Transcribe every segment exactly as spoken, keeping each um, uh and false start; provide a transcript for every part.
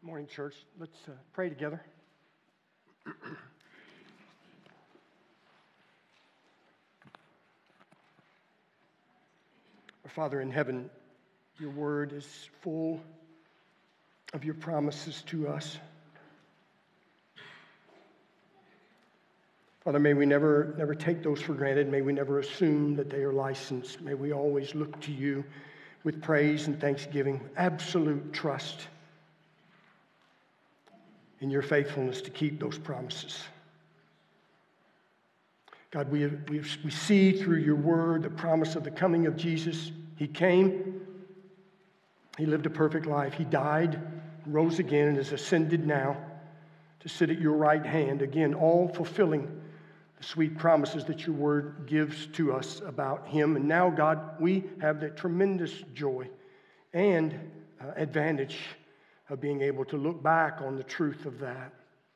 Morning, church. Let's uh, pray together. Our Father in heaven, your word is full of your promises to us. Father, may we never, never take those for granted. May we never assume that they are licensed. May we always look to you with praise and thanksgiving, absolute trust in your faithfulness to keep those promises. God, we, we, we see through your word the promise of the coming of Jesus. He came, he lived a perfect life, he died, rose again, and is ascended now to sit at your right hand, again, all fulfilling the sweet promises that your word gives to us about him. And now, God, we have that tremendous joy and uh, advantage of being able to look back on the truth of that.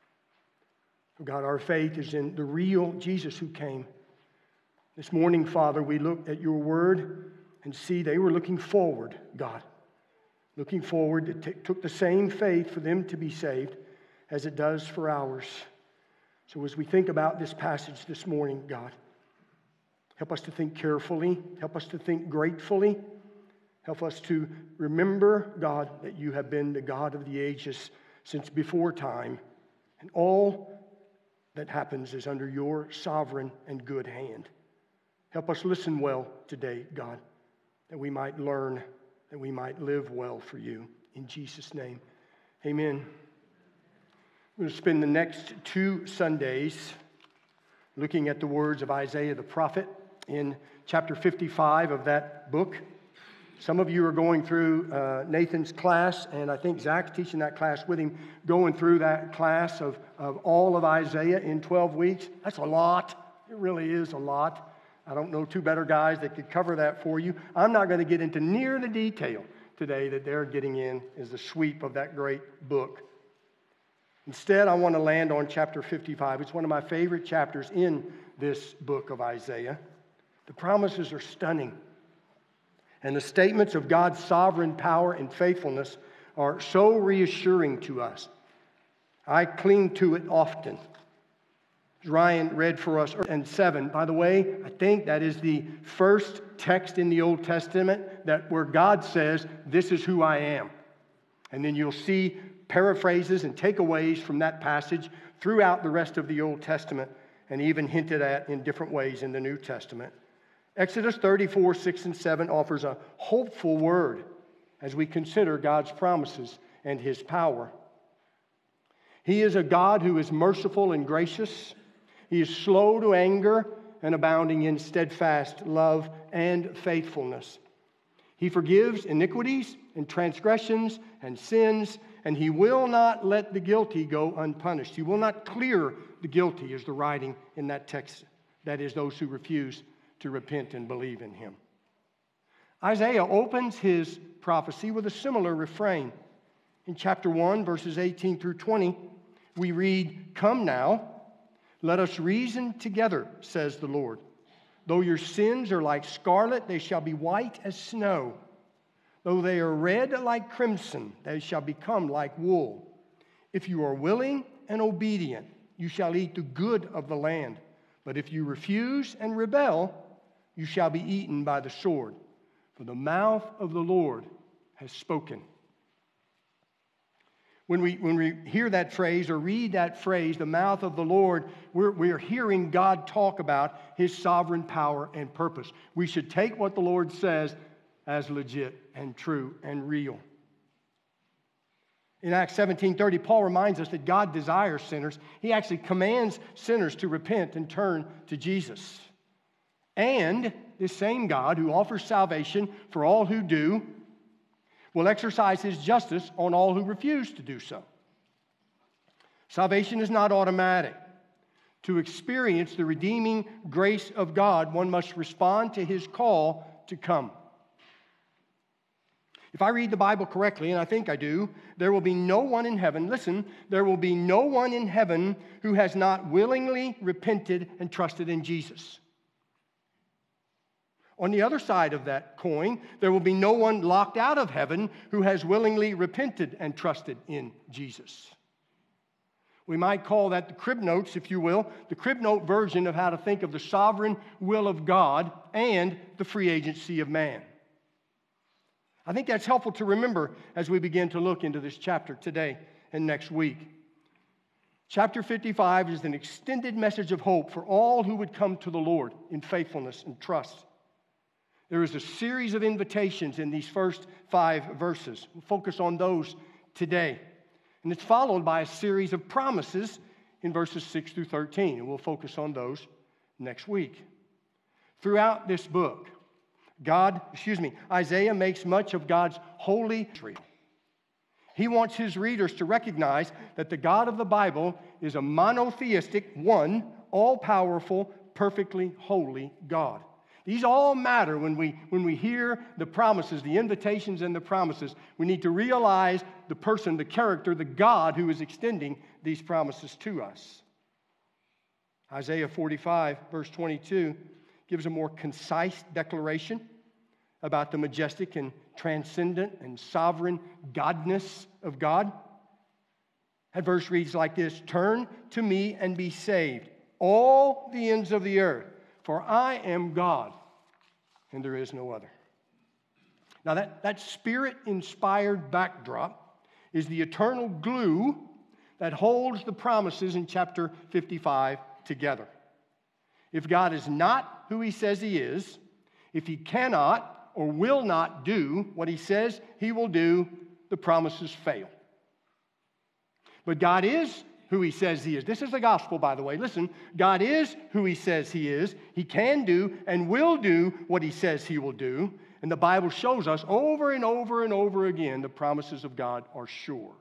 God, our faith is in the real Jesus who came. This morning, Father, we look at your word and see they were looking forward, God. Looking forward. It t- took the same faith for them to be saved as it does for ours. So as we think about this passage this morning, God, help us to think carefully. Help us to think gratefully. Help us to remember, God, that you have been the God of the ages since before time. And all that happens is under your sovereign and good hand. Help us listen well today, God, that we might learn, that we might live well for you. In Jesus' name, amen. We're going to spend the next two Sundays looking at the words of Isaiah the prophet in chapter fifty-five of that book. Some of you are going through uh, Nathan's class, and I think Zach's teaching that class with him, going through that class of, of all of Isaiah in twelve weeks. That's a lot. It really is a lot. I don't know two better guys that could cover that for you. I'm not going to get into near the detail today that they're getting in as the sweep of that great book. Instead, I want to land on chapter fifty-five. It's one of my favorite chapters in this book of Isaiah. The promises are stunning. And the statements of God's sovereign power and faithfulness are so reassuring to us. I cling to it often. Ryan read for us and seven. By the way, I think that is the first text in the Old Testament that where God says, "This is who I am." And then you'll see paraphrases and takeaways from that passage throughout the rest of the Old Testament, and even hinted at in different ways in the New Testament. Exodus thirty-four, six and seven offers a hopeful word as we consider God's promises and his power. He is a God who is merciful and gracious. He is slow to anger and abounding in steadfast love and faithfulness. He forgives iniquities and transgressions and sins, and he will not let the guilty go unpunished. He will not clear the guilty, is the writing in that text. That is, those who refuse to repent and believe in him. Isaiah opens his prophecy with a similar refrain. In chapter one, verses eighteen through twenty, we read, "Come now, let us reason together, says the Lord. Though your sins are like scarlet, they shall be white as snow. Though they are red like crimson, they shall become like wool. If you are willing and obedient, you shall eat the good of the land. But if you refuse and rebel, you shall be eaten by the sword. For the mouth of the Lord has spoken." When we, when we hear that phrase or read that phrase, the mouth of the Lord, we're, we're hearing God talk about his sovereign power and purpose. We should take what the Lord says as legit and true and real. In Acts seventeen thirty, Paul reminds us that God desires sinners. He actually commands sinners to repent and turn to Jesus. And this same God who offers salvation for all who do will exercise his justice on all who refuse to do so. Salvation is not automatic. To experience the redeeming grace of God, one must respond to his call to come. If I read the Bible correctly, and I think I do, there will be no one in heaven, listen, there will be no one in heaven who has not willingly repented and trusted in Jesus. On the other side of that coin, there will be no one locked out of heaven who has willingly repented and trusted in Jesus. We might call that the crib notes, if you will, the crib note version of how to think of the sovereign will of God and the free agency of man. I think that's helpful to remember as we begin to look into this chapter today and next week. Chapter fifty-five is an extended message of hope for all who would come to the Lord in faithfulness and trust. There is a series of invitations in these first five verses. We'll focus on those today. And it's followed by a series of promises in verses six through thirteen. And we'll focus on those next week. Throughout this book, God, excuse me, Isaiah makes much of God's holy Israel. He wants his readers to recognize that the God of the Bible is a monotheistic, one, all-powerful, perfectly holy God. These all matter when we, when we hear the promises, the invitations and the promises. We need to realize the person, the character, the God who is extending these promises to us. Isaiah forty-five, verse twenty-two, gives a more concise declaration about the majestic and transcendent and sovereign godness of God. That verse reads like this: "Turn to me and be saved, all the ends of the earth, for I am God, and there is no other." Now that, that Spirit-inspired backdrop is the eternal glue that holds the promises in chapter fifty-five together. If God is not who he says he is, if he cannot or will not do what he says he will do, the promises fail. But God is who he says he is. This is the gospel, by the way. Listen, God is who he says he is. He can do and will do what he says he will do. And the Bible shows us over and over and over again the promises of God are sure.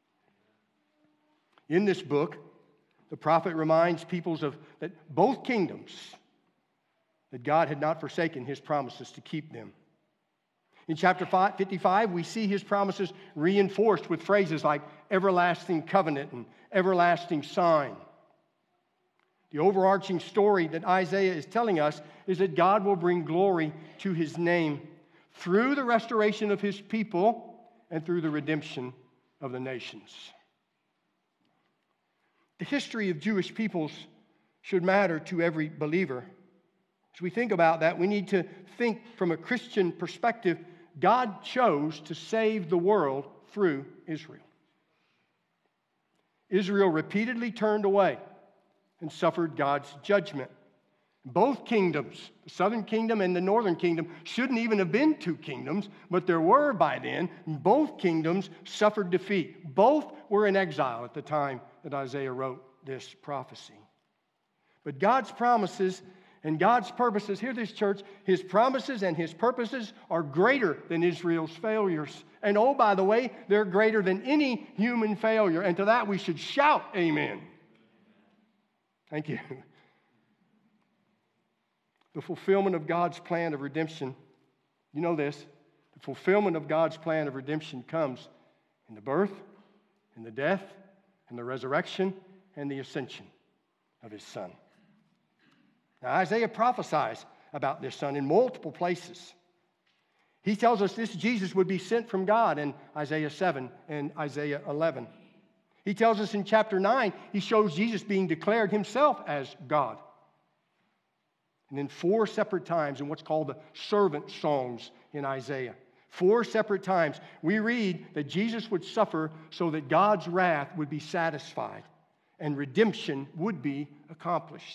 In this book, the prophet reminds peoples of that both kingdoms, that God had not forsaken his promises to keep them. In chapter fifty-five, we see his promises reinforced with phrases like everlasting covenant and everlasting sign. The overarching story that Isaiah is telling us is that God will bring glory to his name through the restoration of his people and through the redemption of the nations. The history of Jewish peoples should matter to every believer. As we think about that, we need to think from a Christian perspective. God chose to save the world through Israel. Israel repeatedly turned away and suffered God's judgment. Both kingdoms, the southern kingdom and the northern kingdom, shouldn't even have been two kingdoms, but there were by then. Both kingdoms suffered defeat. Both were in exile at the time that Isaiah wrote this prophecy. But God's promises and God's purposes, hear this, church, his promises and his purposes are greater than Israel's failures. And oh, by the way, they're greater than any human failure. And to that we should shout, amen. Thank you. The fulfillment of God's plan of redemption, you know this, the fulfillment of God's plan of redemption comes in the birth, in the death, in the resurrection, and the ascension of his Son. Now, Isaiah prophesies about this Son in multiple places. He tells us this Jesus would be sent from God in Isaiah seven and Isaiah eleven. He tells us in chapter nine, he shows Jesus being declared himself as God. And then four separate times in what's called the servant songs in Isaiah, four separate times, we read that Jesus would suffer so that God's wrath would be satisfied and redemption would be accomplished.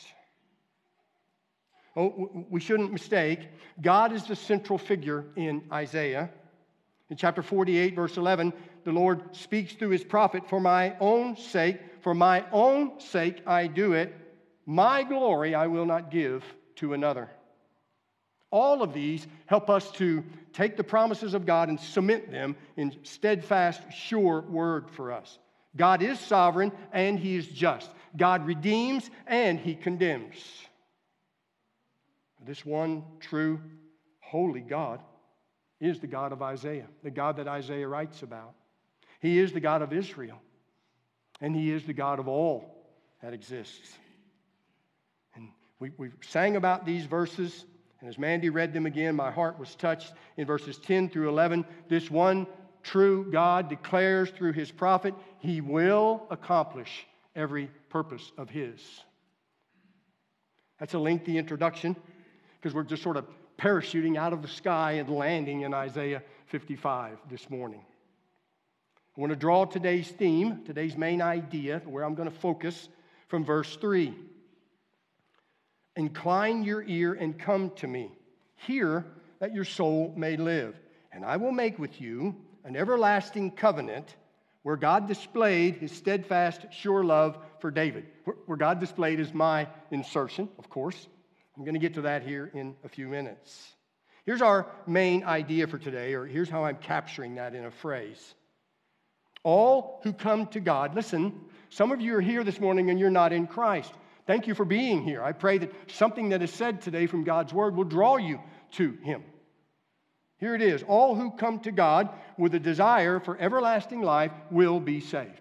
Oh, we shouldn't mistake. God is the central figure in Isaiah. In chapter forty-eight, verse eleven, the Lord speaks through his prophet, "For my own sake, for my own sake I do it. My glory I will not give to another." All of these help us to take the promises of God and cement them in steadfast, sure word for us. God is sovereign and he is just. God redeems and he condemns. This one true, holy God is the God of Isaiah, the God that Isaiah writes about. He is the God of Israel, and he is the God of all that exists. And we, we sang about these verses And as Mandy read them again, my heart was touched in verses ten through eleven. This one true God declares through his prophet, he will accomplish every purpose of his. That's a lengthy introduction because we're just sort of parachuting out of the sky and landing in Isaiah fifty-five this morning. I want to draw today's theme, today's main idea, where I'm going to focus, from verse three. Incline your ear and come to me. Hear that your soul may live. And I will make with you an everlasting covenant where God displayed his steadfast, sure love for David. Where God displayed is my insertion, of course. I'm going to get to that here in a few minutes. Here's our main idea for today, or here's how I'm capturing that in a phrase. All who come to God, listen, some of you are here this morning and you're not in Christ. Thank you for being here. I pray that something that is said today from God's word will draw you to him. Here it is. All who come to God with a desire for everlasting life will be saved.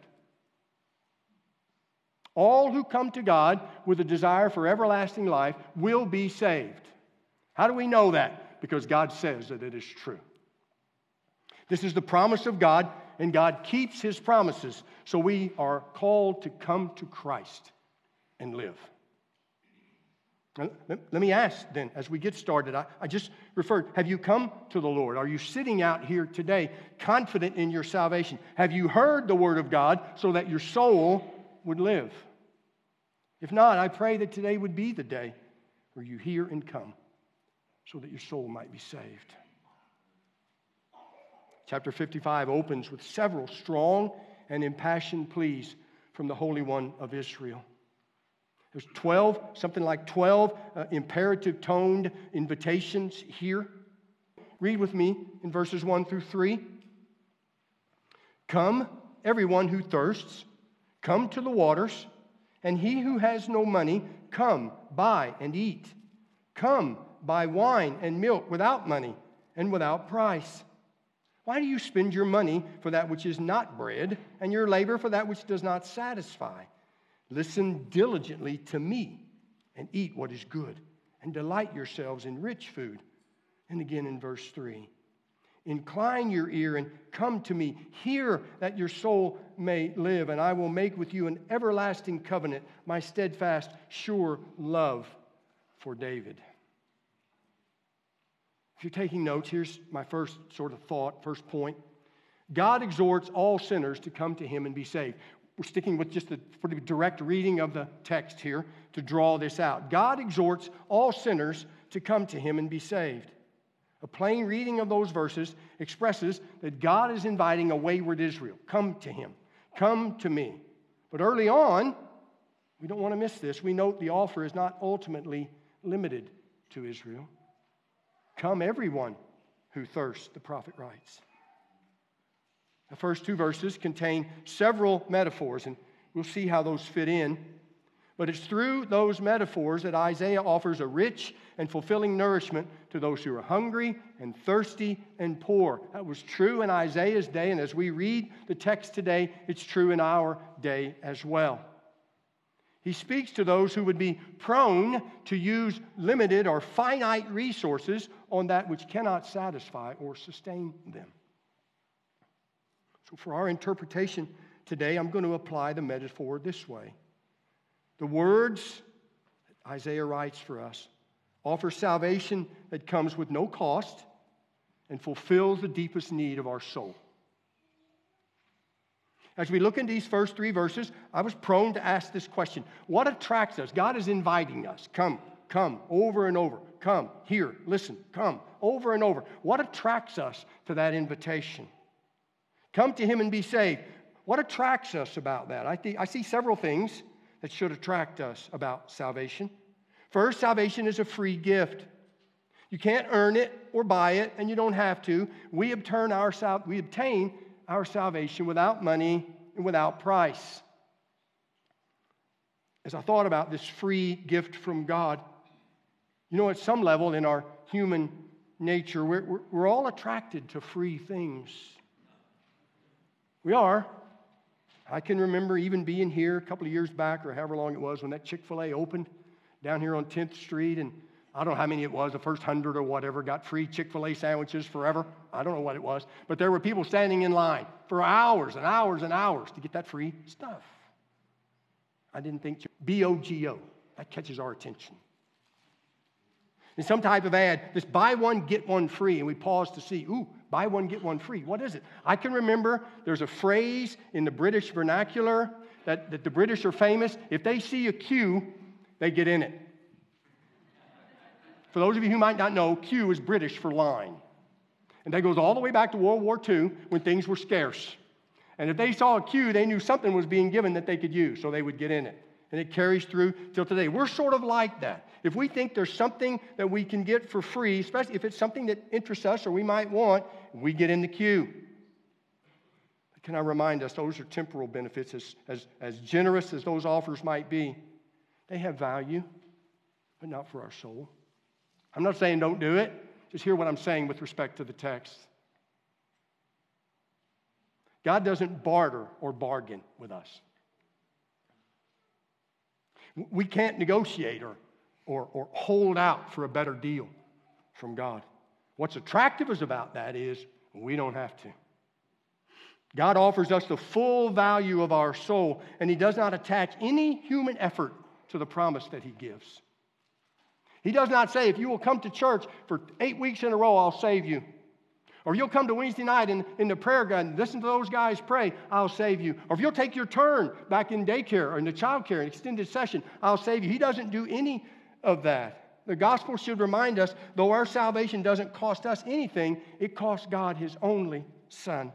All who come to God with a desire for everlasting life will be saved. How do we know that? Because God says that it is true. This is the promise of God, and God keeps his promises. So we are called to come to Christ and live. Now, let me ask then, as we get started, I, I just referred, have you come to the Lord? Are you sitting out here today confident in your salvation? Have you heard the word of God so that your soul would live? If not, I pray that today would be the day where you hear and come so that your soul might be saved. Chapter fifty-five opens with several strong and impassioned pleas from the Holy One of Israel. There's twelve, something like twelve uh, imperative-toned invitations here. Read with me in verses one through three. Come, everyone who thirsts, come to the waters, and he who has no money, come, buy and eat. Come, buy wine and milk without money and without price. Why do you spend your money for that which is not bread, and your labor for that which does not satisfy? Listen diligently to me, and eat what is good, and delight yourselves in rich food. And again in verse three, incline your ear and come to me. Hear that your soul may live, and I will make with you an everlasting covenant, my steadfast, sure love for David. If you're taking notes, here's my first sort of thought, first point. God exhorts all sinners to come to him and be saved. We're sticking with just a pretty direct reading of the text here to draw this out. God exhorts all sinners to come to him and be saved. A plain reading of those verses expresses that God is inviting a wayward Israel. Come to him. Come to me. But early on, we don't want to miss this. We note the offer is not ultimately limited to Israel. Come everyone who thirsts, the prophet writes. The first two verses contain several metaphors, and we'll see how those fit in. But it's through those metaphors that Isaiah offers a rich and fulfilling nourishment to those who are hungry and thirsty and poor. That was true in Isaiah's day, and as we read the text today, it's true in our day as well. He speaks to those who would be prone to use limited or finite resources on that which cannot satisfy or sustain them. So for our interpretation today, I'm going to apply the metaphor this way. The words that Isaiah writes for us offer salvation that comes with no cost and fulfills the deepest need of our soul. As we look into these first three verses, I was prone to ask this question. What attracts us? God is inviting us. Come, come, over and over. Come, here, listen, come, over and over. What attracts us to that invitation? Come to him and be saved. What attracts us about that? I, th- I see several things that should attract us about salvation. First, salvation is a free gift. You can't earn it or buy it, and you don't have to. We obtain our, sal- we obtain our salvation without money and without price. As I thought about this free gift from God, you know, at some level in our human nature, we're, we're, we're all attracted to free things. We are. I can remember even being here a couple of years back, or however long it was, when that Chick-fil-A opened down here on tenth Street, and I don't know how many it was, the first hundred or whatever, got free Chick-fil-A sandwiches forever. I don't know what it was. But there were people standing in line for hours and hours and hours to get that free stuff. I didn't think, B O G O, that catches our attention. In some type of ad, this buy one, get one free, and we pause to see, ooh, buy one, get one free. What is it? I can remember there's a phrase in the British vernacular that, that the British are famous. If they see a queue, they get in it. For those of you who might not know, queue is British for line. And that goes all the way back to World War Two when things were scarce. And if they saw a queue, they knew something was being given that they could use, so they would get in it. And it carries through till today. We're sort of like that. If we think there's something that we can get for free, especially if it's something that interests us or we might want, we get in the queue. But can I remind us, those are temporal benefits. As, as, as generous as those offers might be, they have value, but not for our soul. I'm not saying don't do it. Just hear what I'm saying with respect to the text. God doesn't barter or bargain with us. We can't negotiate or, or, or hold out for a better deal from God. What's attractive is about that is we don't have to. God offers us the full value of our soul, and He does not attach any human effort to the promise that He gives. He does not say, if you will come to church for eight weeks in a row, I'll save you. Or you'll come to Wednesday night in, in the prayer garden, listen to those guys pray, I'll save you. Or if you'll take your turn back in daycare or in the child care, an extended session, I'll save you. He doesn't do any of that. The gospel should remind us, though our salvation doesn't cost us anything, it cost God His only Son.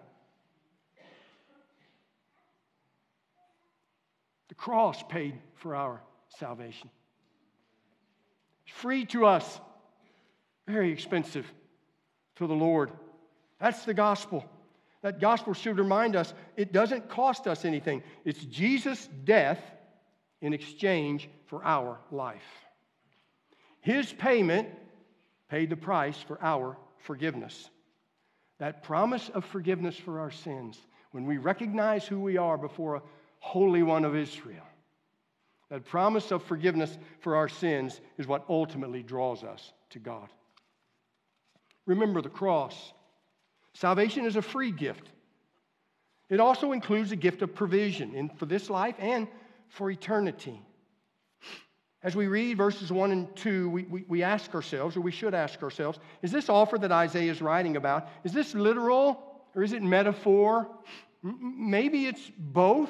The cross paid for our salvation. It's free to us, very expensive to the Lord. That's the gospel. That gospel should remind us it doesn't cost us anything. It's Jesus' death in exchange for our life. His payment paid the price for our forgiveness. That promise of forgiveness for our sins, when we recognize who we are before a Holy One of Israel, that promise of forgiveness for our sins is what ultimately draws us to God. Remember the cross. Salvation is a free gift. It also includes a gift of provision in, for this life and for eternity. As we read verses one and two, we, we, we ask ourselves, or we should ask ourselves, is this offer that Isaiah is writing about, is this literal or is it metaphor? Maybe it's both.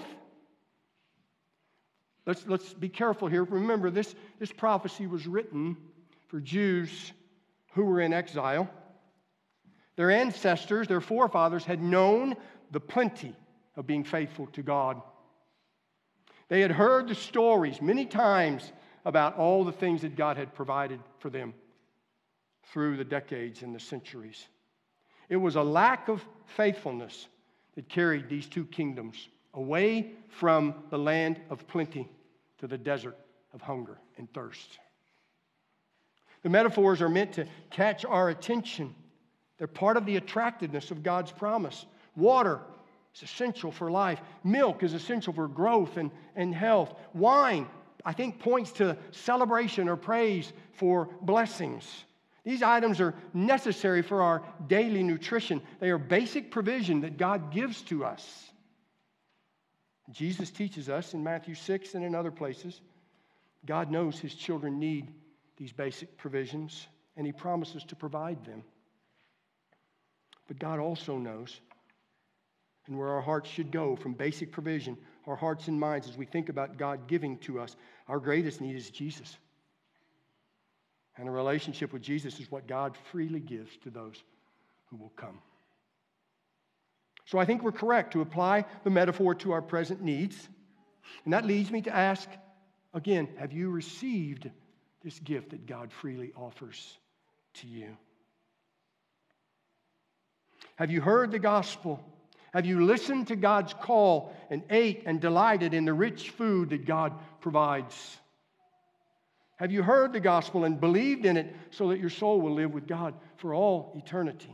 Let's, let's be careful here. Remember, this, this prophecy was written for Jews who were in exile. Their ancestors, their forefathers, had known the plenty of being faithful to God. They had heard the stories many times about all the things that God had provided for them through the decades and the centuries. It was a lack of faithfulness that carried these two kingdoms away from the land of plenty to the desert of hunger and thirst. The metaphors are meant to catch our attention. They're part of the attractiveness of God's promise. Water is essential for life. Milk is essential for growth and, and health. Wine, I think, points to celebration or praise for blessings. These items are necessary for our daily nutrition. They are basic provision that God gives to us. Jesus teaches us in Matthew six and in other places, God knows His children need these basic provisions, and He promises to provide them. But God also knows, and where our hearts should go from basic provision, our hearts and minds as we think about God giving to us, our greatest need is Jesus. And a relationship with Jesus is what God freely gives to those who will come. So I think we're correct to apply the metaphor to our present needs. And that leads me to ask, again, have you received this gift that God freely offers to you? Have you heard the gospel? Have you listened to God's call and ate and delighted in the rich food that God provides? Have you heard the gospel and believed in it so that your soul will live with God for all eternity?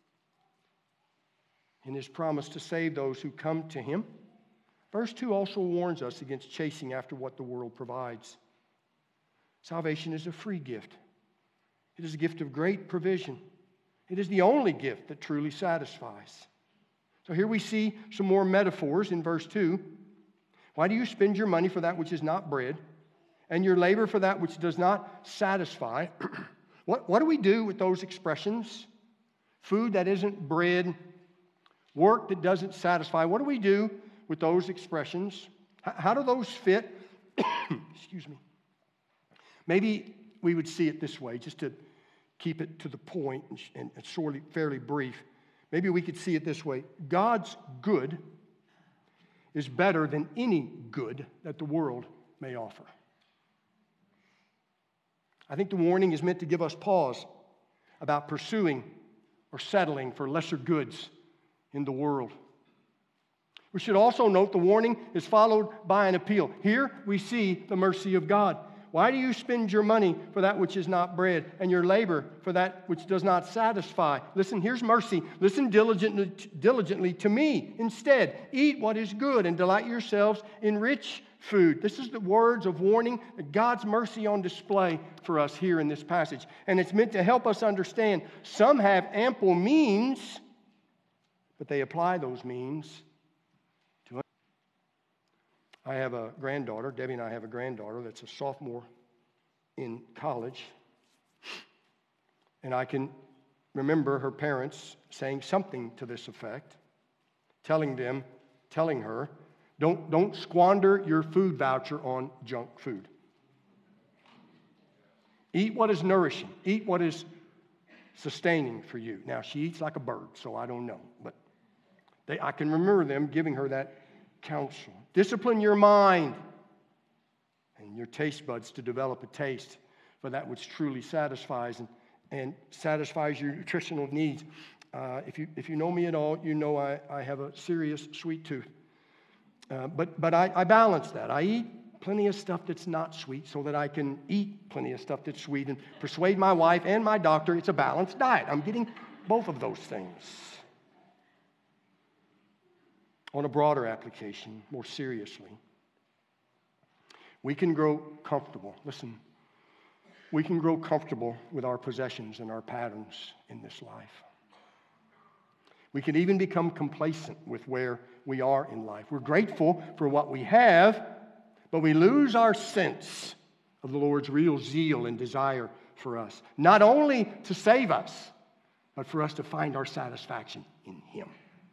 In His promise to save those who come to Him, verse two also warns us against chasing after what the world provides. Salvation is a free gift. It is a gift of great provision. It is the only gift that truly satisfies. So here we see some more metaphors in verse two. Why do you spend your money for that which is not bread, and your labor for that which does not satisfy? what, what do we do with those expressions? Food that isn't bread, work that doesn't satisfy. What do we do with those expressions? How, how do those fit? Excuse me. Maybe we would see it this way, just to keep it to the point and, and sorely, fairly brief. Maybe we could see it this way. God's good is better than any good that the world may offer. I think the warning is meant to give us pause about pursuing or settling for lesser goods in the world. We should also note the warning is followed by an appeal. Here we see the mercy of God. Why do you spend your money for that which is not bread, and your labor for that which does not satisfy? Listen, here's mercy. Listen diligently, diligently to me. Instead, eat what is good and delight yourselves in rich food. This is the words of warning, God's mercy on display for us here in this passage. And it's meant to help us understand some have ample means, but they apply those means to. I have a granddaughter, Debbie and I have a granddaughter that's a sophomore in college. And I can remember her parents saying something to this effect, telling them, telling her, don't, don't squander your food voucher on junk food. Eat what is nourishing. Eat what is sustaining for you. Now, she eats like a bird, so I don't know. But they, I can remember them giving her that counsel. Discipline your mind and your taste buds to develop a taste for that which truly satisfies and, and satisfies your nutritional needs. Uh, if you if you know me at all, you know I, I have a serious sweet tooth. Uh, but but I, I balance that. I eat plenty of stuff that's not sweet so that I can eat plenty of stuff that's sweet and persuade my wife and my doctor it's a balanced diet. I'm getting both of those things. On a broader application, more seriously, we can grow comfortable. Listen, we can grow comfortable with our possessions and our patterns in this life. We can even become complacent with where we are in life. We're grateful for what we have, but we lose our sense of the Lord's real zeal and desire for us, not only to save us, but for us to find our satisfaction in Him.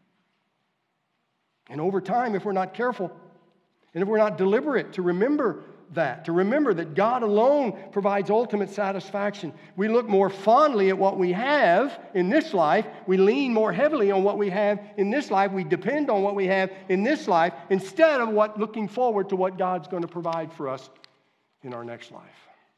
And over time, if we're not careful, and if we're not deliberate to remember that, to remember that God alone provides ultimate satisfaction, we look more fondly at what we have in this life. We lean more heavily on what we have in this life. We depend on what we have in this life instead of what looking forward to what God's going to provide for us in our next life.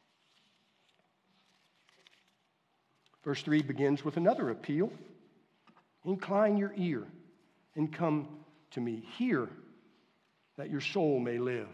Verse three begins with another appeal. Incline your ear and come to me. Hear that your soul may live.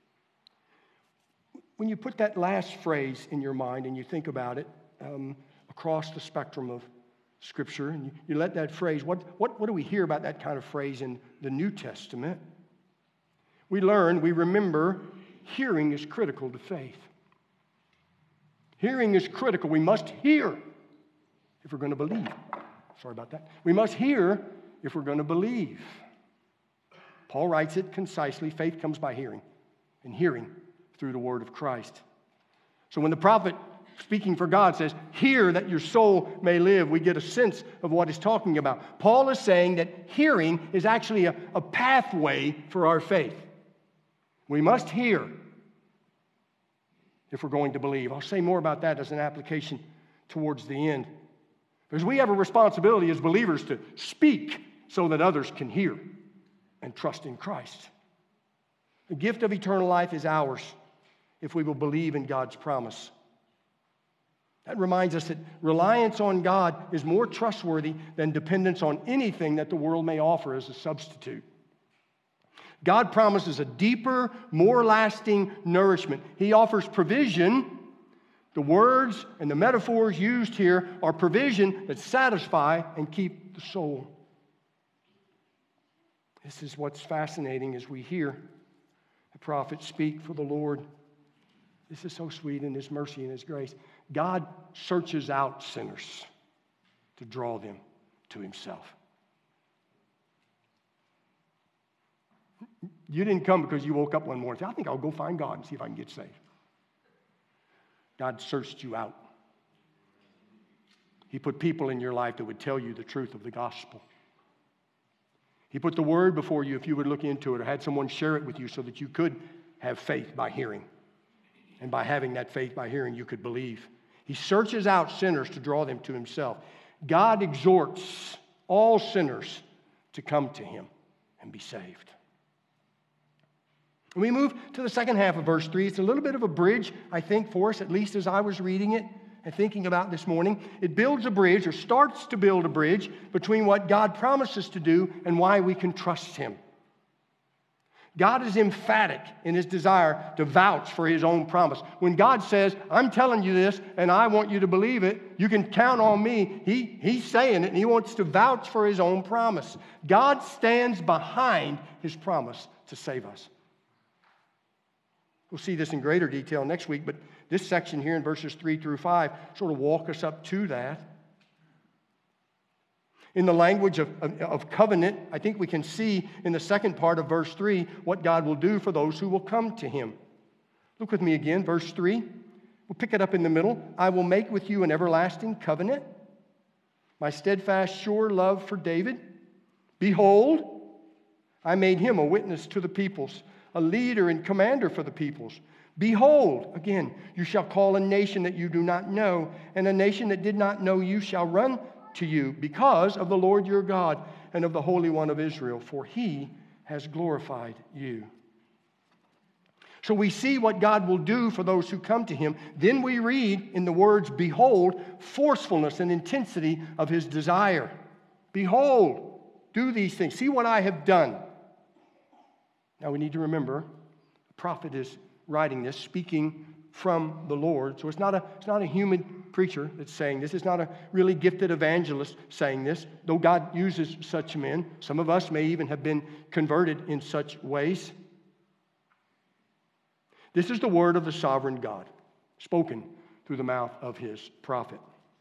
When you put that last phrase in your mind and you think about it um, across the spectrum of Scripture, and you, you let that phrase, what, what, what do we hear about that kind of phrase in the New Testament? We learn, we remember, hearing is critical to faith. Hearing is critical. We must hear if we're going to believe. Sorry about that. We must hear if we're going to believe. Paul writes it concisely. Faith comes by hearing, and hearing through the word of Christ. So when the prophet, speaking for God, says, hear that your soul may live, we get a sense of what he's talking about. Paul is saying that hearing is actually a, a pathway for our faith. We must hear if we're going to believe. I'll say more about that as an application towards the end. Because we have a responsibility as believers to speak so that others can hear and trust in Christ. The gift of eternal life is ours if we will believe in God's promise. That reminds us that reliance on God is more trustworthy than dependence on anything that the world may offer as a substitute. God promises a deeper, more lasting nourishment. He offers provision. The words and the metaphors used here are provision that satisfy and keep the soul. This is what's fascinating as we hear the prophet speak for the Lord. This is so sweet in His mercy and His grace. God searches out sinners to draw them to Himself. You didn't come because you woke up one morning and said, I think I'll go find God and see if I can get saved. God searched you out. He put people in your life that would tell you the truth of the gospel. He put the word before you if you would look into it, or had someone share it with you so that you could have faith by hearing. And by having that faith by hearing, you could believe. He searches out sinners to draw them to Himself. God exhorts all sinners to come to Him and be saved. And we move to the second half of verse three. It's a little bit of a bridge, I think, for us, at least as I was reading it and thinking about this morning. It builds a bridge, or starts to build a bridge, between what God promises to do and why we can trust Him. God is emphatic in His desire to vouch for His own promise. When God says, I'm telling you this and I want you to believe it, you can count on me. He, he's saying it and He wants to vouch for His own promise. God stands behind His promise to save us. We'll see this in greater detail next week, but this section here in verses three through five sort of walk us up to that. In the language of, of, of covenant, I think we can see in the second part of verse three what God will do for those who will come to Him. Look with me again, verse three. We'll pick it up in the middle. I will make with you an everlasting covenant, my steadfast, sure love for David. Behold, I made him a witness to the peoples, a leader and commander for the peoples. Behold, again, you shall call a nation that you do not know, and a nation that did not know you shall run to you because of the Lord your God and of the Holy One of Israel, for He has glorified you. So we see what God will do for those who come to Him. Then we read in the words, behold, forcefulness and intensity of His desire. Behold, do these things. See what I have done. Now we need to remember, the prophet is writing this, speaking from the Lord. So it's not a, it's not a human preacher that's saying this. It's not a really gifted evangelist saying this, though God uses such men. Some of us may even have been converted in such ways. This is the word of the sovereign God, spoken through the mouth of His prophet.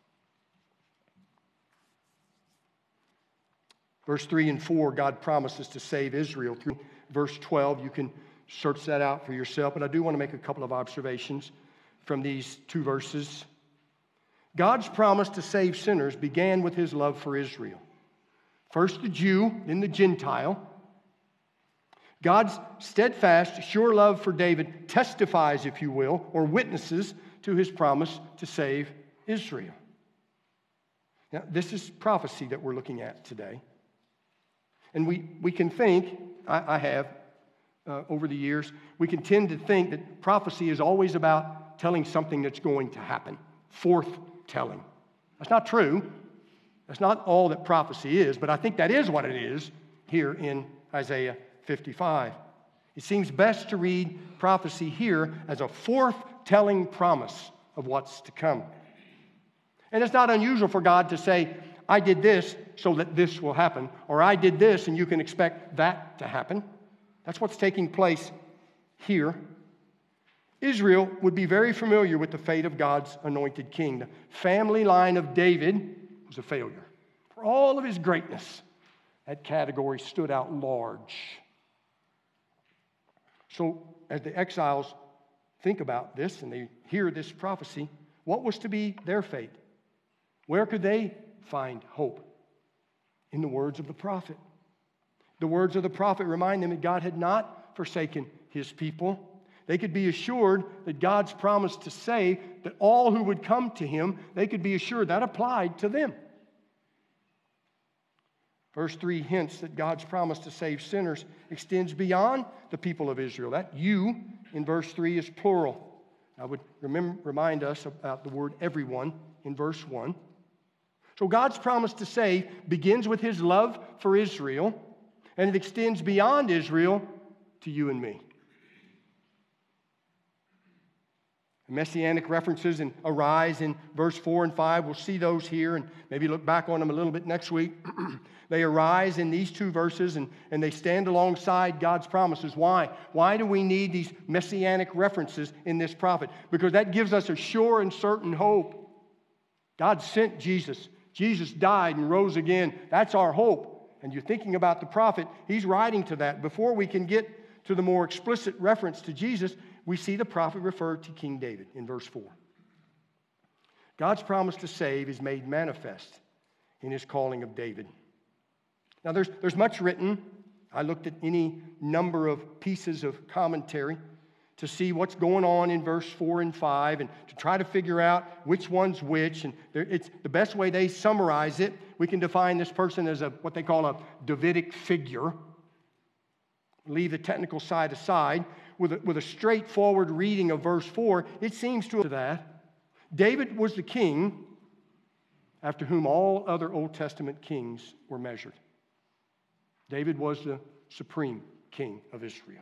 Verse three and four, God promises to save Israel. Through verse twelve, you can search that out for yourself. But I do want to make a couple of observations from these two verses. God's promise to save sinners began with His love for Israel. First the Jew, then the Gentile. God's steadfast, sure love for David testifies, if you will, or witnesses to His promise to save Israel. Now, this is prophecy that we're looking at today. And we, we can think, I, I have uh, over the years, we can tend to think that prophecy is always about telling something that's going to happen, forthtelling. That's not true. That's not all that prophecy is, but I think that is what it is here in Isaiah fifty-five. It seems best to read prophecy here as a forthtelling promise of what's to come. And it's not unusual for God to say, I did this so that this will happen, or I did this and you can expect that to happen. That's what's taking place here. Israel would be very familiar with the fate of God's anointed king. The family line of David was a failure. For all of his greatness, that category stood out large. So as the exiles think about this and they hear this prophecy, what was to be their fate? Where could they find hope? In the words of the prophet. The words of the prophet remind them that God had not forsaken His people. They could be assured that God's promise to save, that all who would come to Him, they could be assured that applied to them. Verse three hints that God's promise to save sinners extends beyond the people of Israel. That you in verse three is plural. I would remember, remind us about the word everyone in verse one. So God's promise to save begins with His love for Israel, and it extends beyond Israel to you and me. messianic references and arise in verse four and five. We'll see those here and maybe look back on them a little bit next week. They arise in these two verses and, and they stand alongside God's promises. Why? Why do we need these messianic references in this prophet? Because that gives us a sure and certain hope. God sent Jesus. Jesus died and rose again. That's our hope. And you're thinking about the prophet, he's writing to that. Before we can get to the more explicit reference to Jesus, we see the prophet refer to King David in verse four. God's promise to save is made manifest in his calling of David. Now, there's, there's much written. I looked at any number of pieces of commentary to see what's going on in verse four and five and to try to figure out which one's which. And it's the best way they summarize it. We can define this person as a what they call a Davidic figure. Leave the technical side aside. With a, with a straightforward reading of verse four, it seems to that David was the king after whom all other Old Testament kings were measured. David was the supreme king of Israel.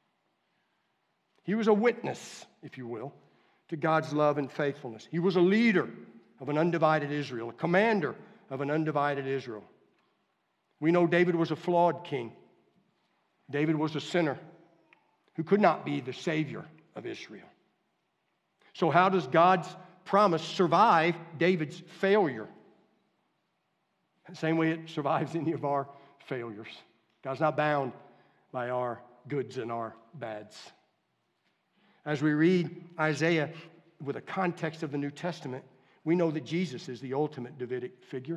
He was a witness, if you will, to God's love and faithfulness. He was a leader of an undivided Israel, a commander of an undivided Israel. We know David was a flawed king. David was a sinner who could not be the Savior of Israel. So how does God's promise survive David's failure? The same way it survives any of our failures. God's not bound by our goods and our bads. As we read Isaiah with a context of the New Testament, we know that Jesus is the ultimate Davidic figure.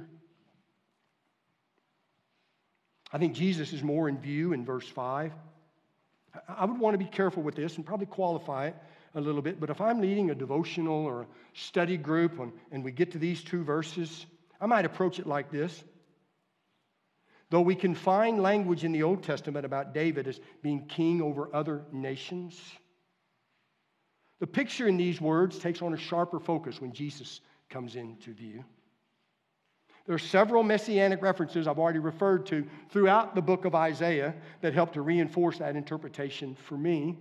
I think Jesus is more in view in verse five. I would want to be careful with this and probably qualify it a little bit, but if I'm leading a devotional or a study group and, and we get to these two verses, I might approach it like this. Though we can find language in the Old Testament about David as being king over other nations, the picture in these words takes on a sharper focus when Jesus comes into view. There are several messianic references I've already referred to throughout the book of Isaiah that help to reinforce that interpretation for me.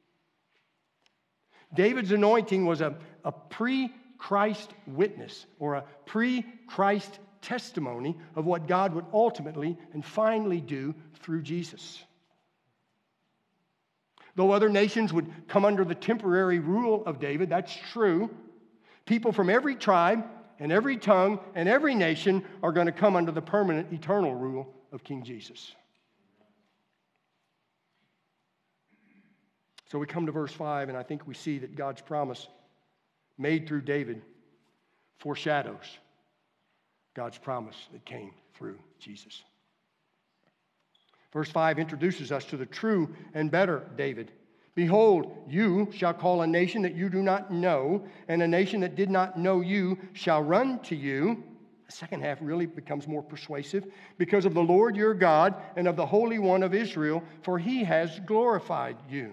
David's anointing was a, a pre-Christ witness or a pre-Christ testimony of what God would ultimately and finally do through Jesus. Though other nations would come under the temporary rule of David, that's true. People from every tribe and every tongue and every nation are going to come under the permanent, eternal rule of King Jesus. So we come to verse five, and I think we see that God's promise made through David foreshadows God's promise that came through Jesus. Verse five introduces us to the true and better David. Behold, you shall call a nation that you do not know, and a nation that did not know you shall run to you. The second half really becomes more persuasive. Because of the Lord your God and of the Holy One of Israel, for he has glorified you.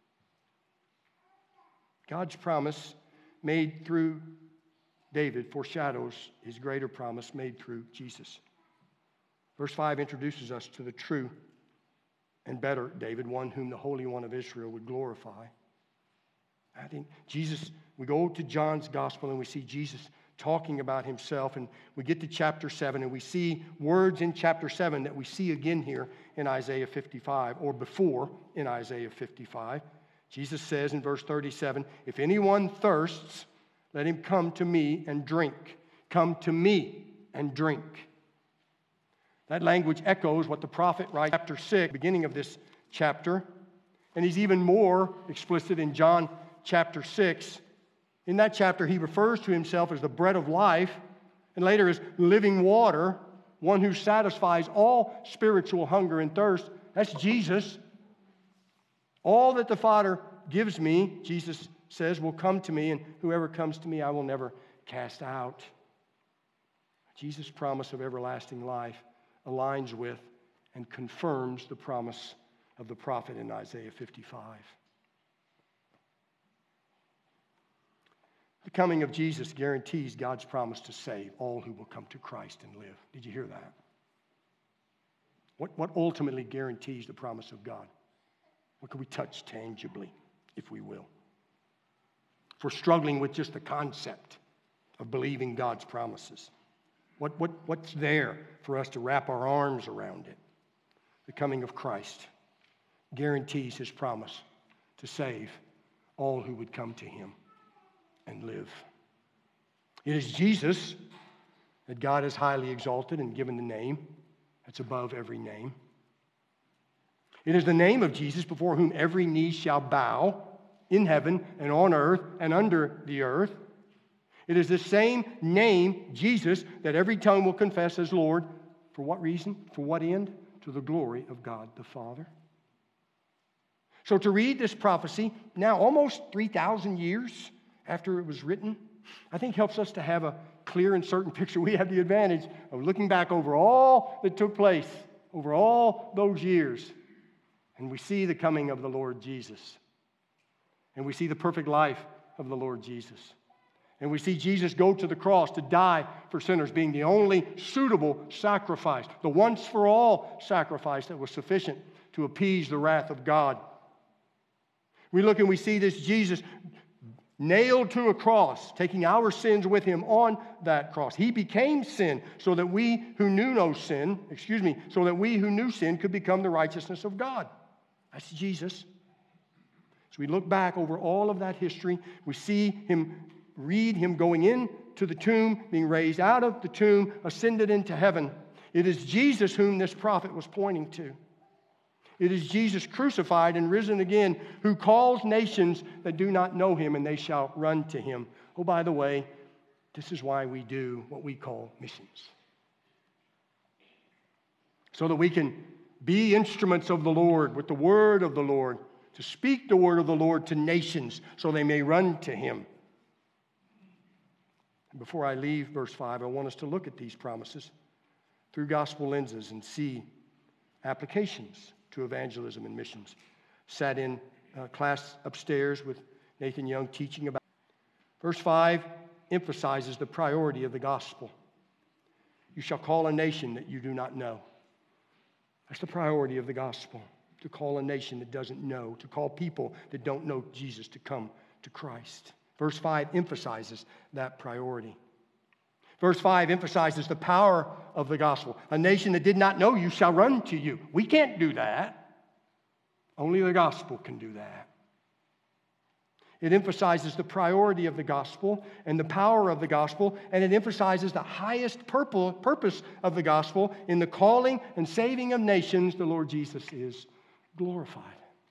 God's promise made through David foreshadows his greater promise made through Jesus. Verse five introduces us to the true and better David, one whom the Holy One of Israel would glorify. I think Jesus, we go to John's gospel and we see Jesus talking about himself, and we get to chapter seven and we see words in chapter seven that we see again here in Isaiah fifty-five, or before in Isaiah fifty-five. Jesus says in verse thirty-seven, if anyone thirsts, let him come to me and drink. Come to me and drink. That language echoes what the prophet writes in chapter six, beginning of this chapter. And he's even more explicit in John chapter six. In that chapter, he refers to himself as the bread of life, and later as living water, one who satisfies all spiritual hunger and thirst. That's Jesus. All that the Father gives me, Jesus says, will come to me, and whoever comes to me, I will never cast out. Jesus' promise of everlasting life aligns with and confirms the promise of the prophet in Isaiah fifty-five. The coming of Jesus guarantees God's promise to save all who will come to Christ and live. Did you hear that? What, what ultimately guarantees the promise of God? What can we touch tangibly, if we will? if we're struggling with just the concept of believing God's promises. What, what, what's there for us to wrap our arms around it? The coming of Christ guarantees his promise to save all who would come to him and live. It is Jesus that God has highly exalted and given the name that's above every name. It is the name of Jesus before whom every knee shall bow in heaven and on earth and under the earth. It is the same name, Jesus, that every tongue will confess as Lord. For what reason? For what end? To the glory of God the Father. So to read this prophecy, now almost three thousand years after it was written, I think helps us to have a clear and certain picture. We have the advantage of looking back over all that took place, over all those years, and we see the coming of the Lord Jesus. And we see the perfect life of the Lord Jesus. And we see Jesus go to the cross to die for sinners, being the only suitable sacrifice, the once-for-all sacrifice that was sufficient to appease the wrath of God. We look and we see this Jesus nailed to a cross, taking our sins with him on that cross. He became sin so that we who knew no sin, excuse me, so that we who knew sin could become the righteousness of God. That's Jesus. So we look back over all of that history. We see him, read him going into the tomb, being raised out of the tomb, ascended into heaven. It is Jesus whom this prophet was pointing to. It is Jesus crucified and risen again, who calls nations that do not know him, and they shall run to him. Oh, by the way, this is why we do what we call missions. So that we can be instruments of the Lord with the word of the Lord, to speak the word of the Lord to nations so they may run to him. And before I leave verse five, I want us to look at these promises through gospel lenses and see applications to evangelism and missions. Sat in uh, class upstairs with Nathan Young teaching about. Verse five emphasizes the priority of the gospel. You shall call a nation that you do not know. That's the priority of the gospel, to call a nation that doesn't know, to call people that don't know Jesus to come to Christ. Verse five emphasizes that priority. Verse five emphasizes the power of the gospel. A nation that did not know you shall run to you. We can't do that. Only the gospel can do that. It emphasizes the priority of the gospel and the power of the gospel, and it emphasizes the highest purpose of the gospel in the calling and saving of nations. The Lord Jesus is glorified.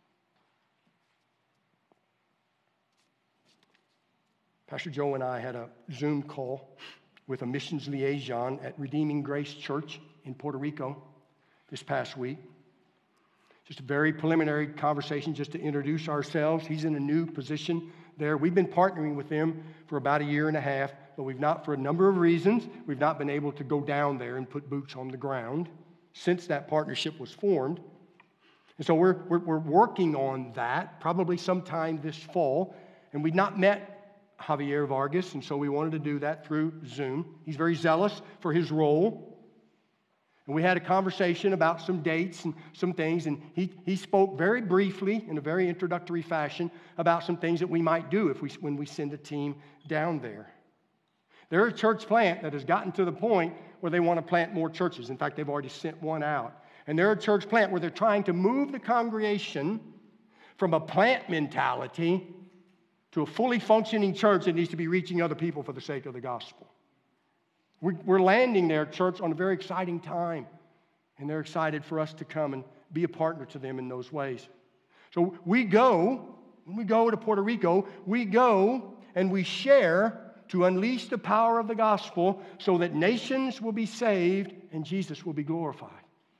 Pastor Joe and I had a Zoom call with a missions liaison at Redeeming Grace Church in Puerto Rico this past week. Just a very preliminary conversation just to introduce ourselves. He's in a new position there. We've been partnering with them for about a year and a half, but we've not, for a number of reasons, we've not been able to go down there and put boots on the ground since that partnership was formed. And so we're, we're, we're working on that probably sometime this fall, and we've not met Javier Vargas, and so we wanted to do that through Zoom. He's very zealous for his role. And we had a conversation about some dates and some things, and he, he spoke very briefly in a very introductory fashion about some things that we might do if we, when we send a team down there. They're a church plant that has gotten to the point where they want to plant more churches. In fact, they've already sent one out. And they're a church plant where they're trying to move the congregation from a plant mentality to a fully functioning church that needs to be reaching other people for the sake of the gospel. We're landing there, church, on a very exciting time, and they're excited for us to come and be a partner to them in those ways. So we go, when we go to Puerto Rico, we go and we share to unleash the power of the gospel so that nations will be saved and Jesus will be glorified.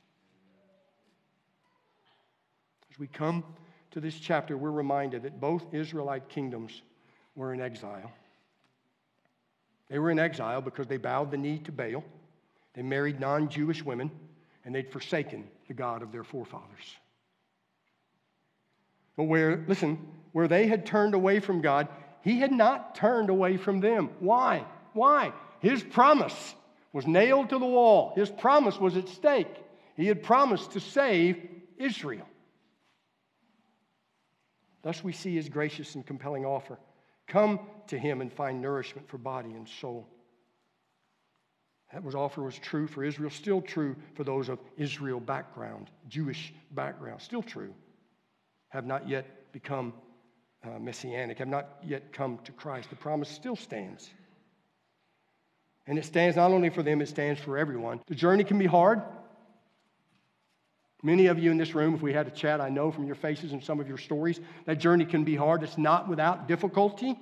As we come to this chapter, we're reminded that both Israelite kingdoms were in exile. They were in exile because they bowed the knee to Baal, they married non-Jewish women, and they'd forsaken the God of their forefathers. But where, listen, where they had turned away from God, he had not turned away from them. Why? Why? His promise was nailed to the wall. His promise was at stake. He had promised to save Israel. Thus we see his gracious and compelling offer Come to him and find nourishment for body and soul. That was offer was true for Israel, still true for those of Israel background, Jewish background, still true. Have not yet become uh, messianic, have not yet come to Christ. The promise still stands. And it stands not only for them, it stands for everyone. The journey can be hard. Many of you in this room, if we had a chat, I know from your faces and some of your stories, that journey can be hard. It's not without difficulty.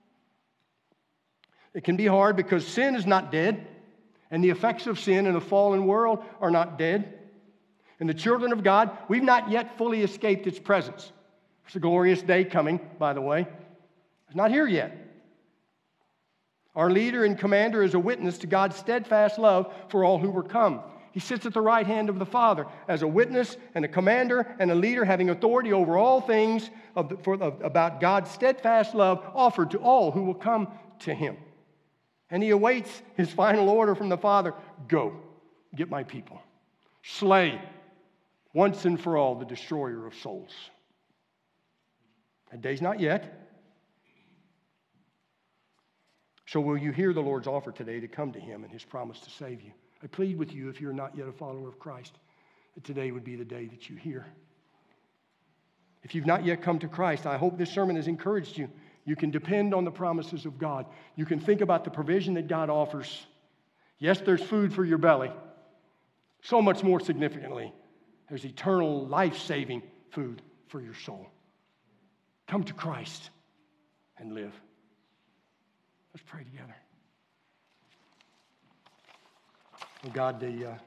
It can be hard because sin is not dead. And the effects of sin in a fallen world are not dead. And the children of God, we've not yet fully escaped its presence. There's a glorious day coming, by the way. It's not here yet. Our leader and commander is a witness to God's steadfast love for all who were come. He sits at the right hand of the Father as a witness and a commander and a leader having authority over all things of the, for, of, about God's steadfast love offered to all who will come to him. And he awaits his final order from the Father. Go, get my people. Slay once and for all the destroyer of souls. That day's not yet. So will you hear the Lord's offer today to come to him and his promise to save you? I plead with you, if you're not yet a follower of Christ, that today would be the day that you hear. If you've not yet come to Christ, I hope this sermon has encouraged you. You can depend on the promises of God. You can think about the provision that God offers. Yes, there's food for your belly. So much more significantly, there's eternal life-saving food for your soul. Come to Christ and live. Let's pray together. Oh God, the, uh,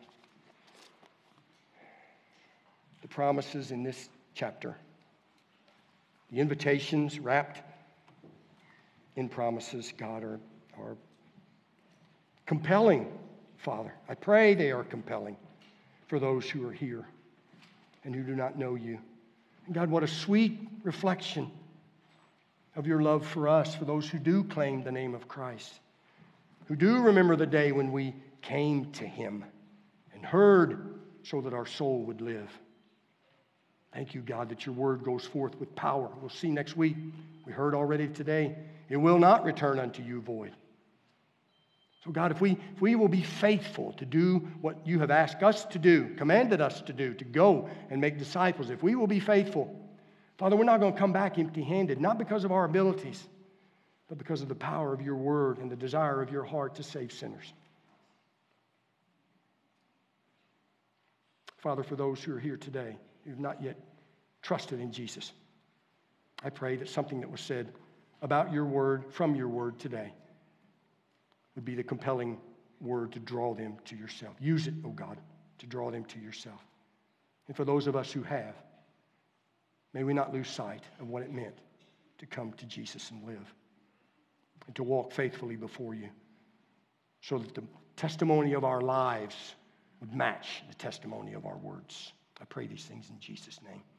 the promises in this chapter, the invitations wrapped in promises, God, are, are compelling, Father. I pray they are compelling for those who are here and who do not know you. And God, what a sweet reflection of your love for us, for those who do claim the name of Christ, who do remember the day when we came to him and heard so that our soul would live. Thank you, God, that your word goes forth with power. We'll see next week. We heard already today, it will not return unto you void. So God, if we, if we will be faithful to do what you have asked us to do, commanded us to do, to go and make disciples, if we will be faithful, Father, we're not going to come back empty-handed, not because of our abilities, but because of the power of your word and the desire of your heart to save sinners. Father, for those who are here today who have not yet trusted in Jesus, I pray that something that was said about your word, from your word today, would be the compelling word to draw them to yourself. Use it, oh God, to draw them to yourself. And for those of us who have, may we not lose sight of what it meant to come to Jesus and live, and to walk faithfully before you, so that the testimony of our lives would match the testimony of our words. I pray these things in Jesus' name.